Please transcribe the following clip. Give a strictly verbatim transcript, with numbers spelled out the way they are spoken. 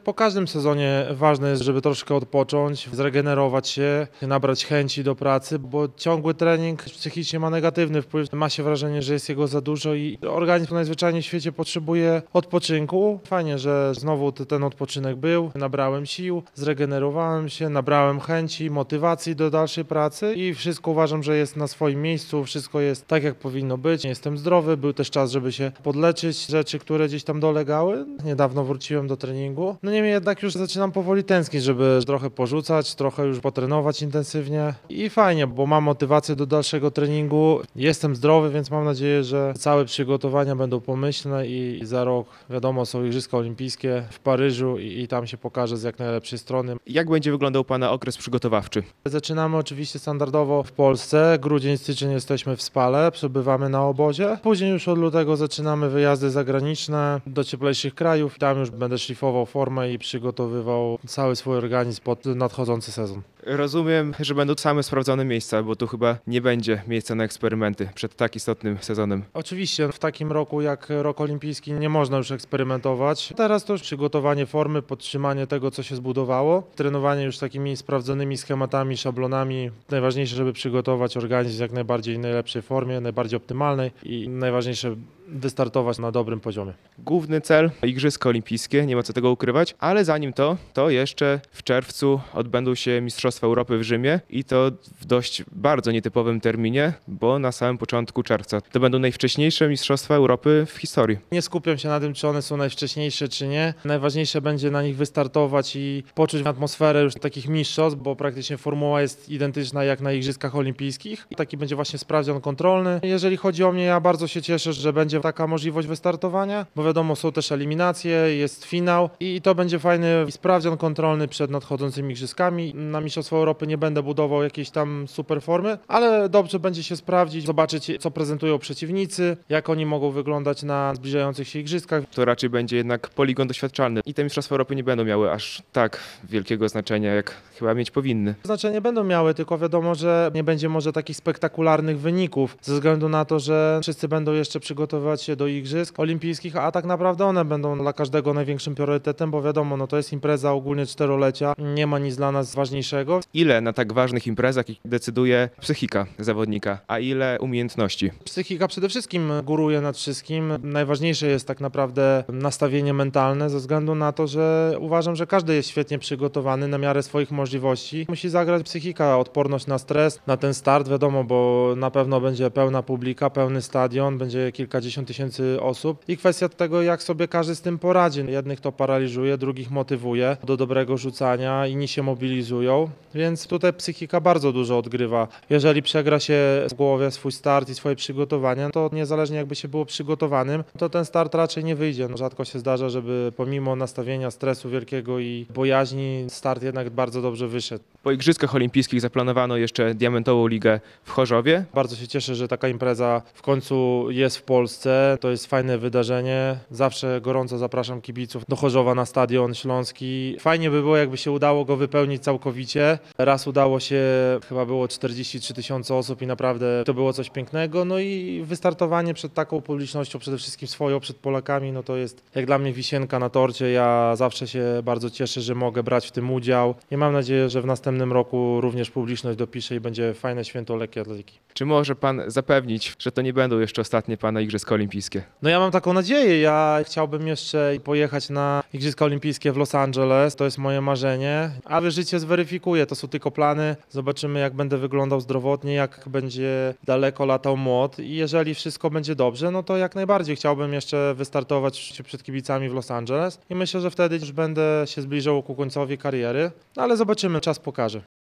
Po każdym sezonie ważne jest, żeby troszkę odpocząć, zregenerować się, nabrać chęci do pracy, bo ciągły trening psychicznie ma negatywny wpływ. Ma się wrażenie, że jest jego za dużo i organizm najzwyczajniej w świecie potrzebuje odpoczynku. Fajnie, że znowu ten odpoczynek był, nabrałem sił, zregenerowałem się, nabrałem chęci, motywacji do dalszej pracy i wszystko uważam, że jest na swoim miejscu, wszystko jest tak, jak powinno być. Jestem zdrowy, był też czas, żeby się podleczyć rzeczy, które gdzieś tam dolegały. Niedawno wróciłem do treningu. No niemniej jednak już zaczynam powoli tęsknić, żeby trochę porzucać, trochę już potrenować intensywnie i fajnie, bo mam motywację do dalszego treningu. Jestem zdrowy, więc mam nadzieję, że całe przygotowania będą pomyślne i za rok, wiadomo, są Igrzyska Olimpijskie w Paryżu i, i tam się pokaże z jak najlepszej strony. Jak będzie wyglądał Pana okres przygotowawczy? Zaczynamy oczywiście standardowo w Polsce. Grudzień, styczeń jesteśmy w Spale, przebywamy na obozie. Później już od lutego zaczynamy wyjazdy zagraniczne do cieplejszych krajów. Tam już będę szlifował formę i przygotowywał cały swój organizm pod nadchodzący sezon. Rozumiem, że będą same sprawdzone miejsca, bo tu chyba nie będzie miejsca na eksperymenty przed tak istotnym sezonem. Oczywiście w takim roku jak rok olimpijski nie można już eksperymentować. Teraz to już przygotowanie formy, podtrzymanie tego, co się zbudowało. Trenowanie już takimi sprawdzonymi schematami, szablonami. Najważniejsze, żeby przygotować organizm w jak najbardziej najlepszej formie, najbardziej optymalnej i najważniejsze wystartować na dobrym poziomie. Główny cel Igrzyska Olimpijskie, nie ma co tego ukrywać, ale zanim to, to jeszcze w czerwcu odbędą się Mistrzostwa Europy w Rzymie i to w dość bardzo nietypowym terminie, bo na samym początku czerwca. To będą najwcześniejsze Mistrzostwa Europy w historii. Nie skupiam się na tym, czy one są najwcześniejsze, czy nie. Najważniejsze będzie na nich wystartować i poczuć atmosferę już takich mistrzostw, bo praktycznie formuła jest identyczna jak na Igrzyskach Olimpijskich. I taki będzie właśnie sprawdzian kontrolny. Jeżeli chodzi o mnie, ja bardzo się cieszę, że będzie taka możliwość wystartowania, bo wiadomo, są też eliminacje, jest finał i to będzie fajny sprawdzian kontrolny przed nadchodzącymi Igrzyskami. Na Mistrzostwa Europy nie będę budował jakiejś tam super formy, ale dobrze będzie się sprawdzić, zobaczyć, co prezentują przeciwnicy, jak oni mogą wyglądać na zbliżających się Igrzyskach. To raczej będzie jednak poligon doświadczalny i te Mistrzostwa Europy nie będą miały aż tak wielkiego znaczenia, jak chyba mieć powinny. Znaczenie będą miały, tylko wiadomo, że nie będzie może takich spektakularnych wyników, ze względu na to, że wszyscy będą jeszcze przygotowywać się do Igrzysk Olimpijskich, a tak naprawdę one będą dla każdego największym priorytetem, bo wiadomo, no to jest impreza ogólnie czterolecia, nie ma nic dla nas ważniejszego. Ile na tak ważnych imprezach decyduje psychika zawodnika, a ile umiejętności? Psychika przede wszystkim góruje nad wszystkim. Najważniejsze jest tak naprawdę nastawienie mentalne, ze względu na to, że uważam, że każdy jest świetnie przygotowany na miarę swoich możliwości. Musi zagrać psychika, odporność na stres, na ten start, wiadomo, bo na pewno będzie pełna publika, pełny stadion, będzie kilkadziesiąt tysięcy osób i kwestia tego, jak sobie każdy z tym poradzi. Jednych to paraliżuje, drugich motywuje do dobrego rzucania, inni się mobilizują, więc tutaj psychika bardzo dużo odgrywa. Jeżeli przegra się w głowie swój start i swoje przygotowania, to niezależnie jakby się było przygotowanym, to ten start raczej nie wyjdzie. No, rzadko się zdarza, żeby pomimo nastawienia stresu wielkiego i bojaźni start jednak bardzo dobrze wyszedł. Po Igrzyskach Olimpijskich zaplanowano jeszcze Diamentową Ligę w Chorzowie. Bardzo się cieszę, że taka impreza w końcu jest w Polsce. To jest fajne wydarzenie. Zawsze gorąco zapraszam kibiców do Chorzowa na Stadion Śląski. Fajnie by było, jakby się udało go wypełnić całkowicie. Raz udało się, chyba było czterdzieści trzy tysiące osób i naprawdę to było coś pięknego. No i wystartowanie przed taką publicznością, przede wszystkim swoją, przed Polakami, no to jest jak dla mnie wisienka na torcie. Ja zawsze się bardzo cieszę, że mogę brać w tym udział i mam nadzieję, że w następnym roku również publiczność dopisze i będzie fajne święto lekkiej atletyki. Czy może Pan zapewnić, że to nie będą jeszcze ostatnie Pana Igrzyska Olimpijskie? No ja mam taką nadzieję, ja chciałbym jeszcze pojechać na Igrzyska Olimpijskie w Los Angeles, to jest moje marzenie, ale życie zweryfikuje, to są tylko plany, zobaczymy jak będę wyglądał zdrowotnie, jak będzie daleko latał młot i jeżeli wszystko będzie dobrze, no to jak najbardziej chciałbym jeszcze wystartować przed kibicami w Los Angeles i myślę, że wtedy już będę się zbliżał ku końcowi kariery, no ale zobaczymy, czas pokaże.